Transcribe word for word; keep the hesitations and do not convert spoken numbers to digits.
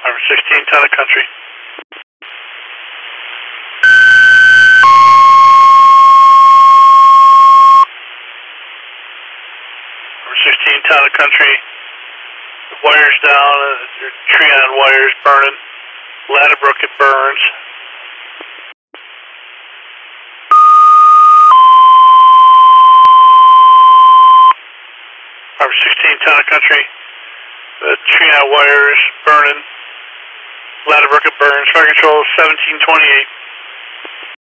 Harbor sixteen, Town and Country. Harbor sixteen, Town and Country. The wires down, uh, Treon wires burning. Ladderbrook, it burns. Harbor sixteen, Town and Country. The Treon wires burning. Ladderbrook, it burns. Fire control seventeen twenty-eight.